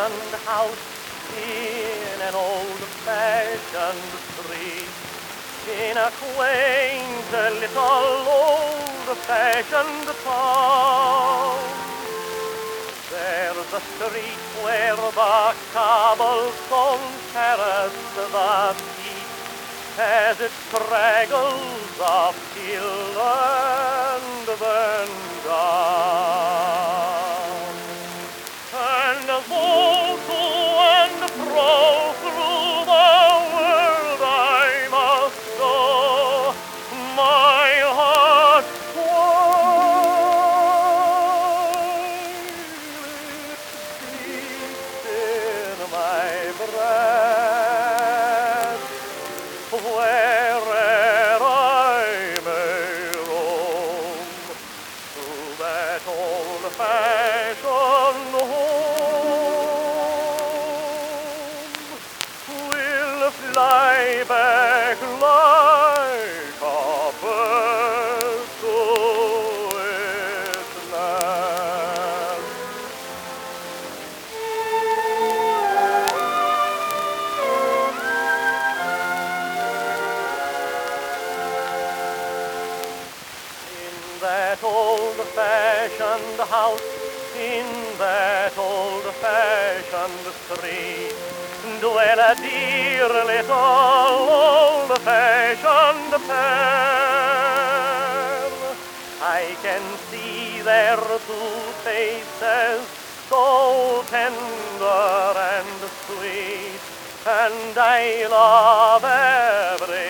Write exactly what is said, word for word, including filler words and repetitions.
old-fashioned house in an old-fashioned street, in a quaint little old-fashioned town. There's a street where the cobblestone terrace the heat as it straggles up hill and then down. And though to and fro through the world I must go, my heart in my breast, where'er I may roam, to that old-fashioned home, will fly back like a bird to its nest. That old-fashioned house, in that old-fashioned street, dwell a dear little old-fashioned pair. I can see their two faces, so tender and sweet, and I love every